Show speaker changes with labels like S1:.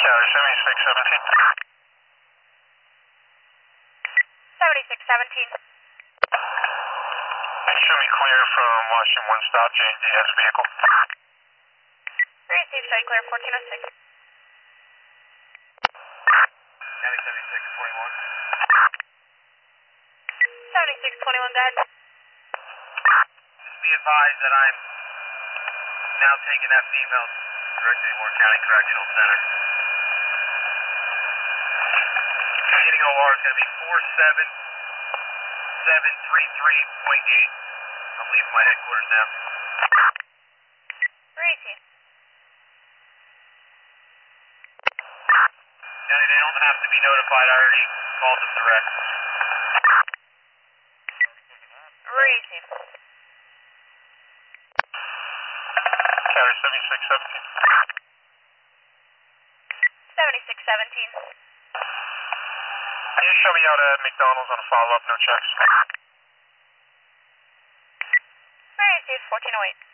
S1: Tower 7617.
S2: 7617.
S1: Show me clear from Washington 1 stop, JDS vehicle.
S2: Receive, show you clear 1406.
S1: County 7621.
S2: 7621, go ahead.
S1: Just be advised that I'm now taking that female directly to Warren County Correctional Center. Getting OR is going to be 47733.8. I'm leaving my headquarters now.
S2: Receive.
S1: County, they don't have to be notified. I already called them direct.
S2: Receive.
S1: Tower 7617.
S2: 7617.
S1: Can you show me out at McDonald's on a follow-up, no checks?
S2: Receive 1408.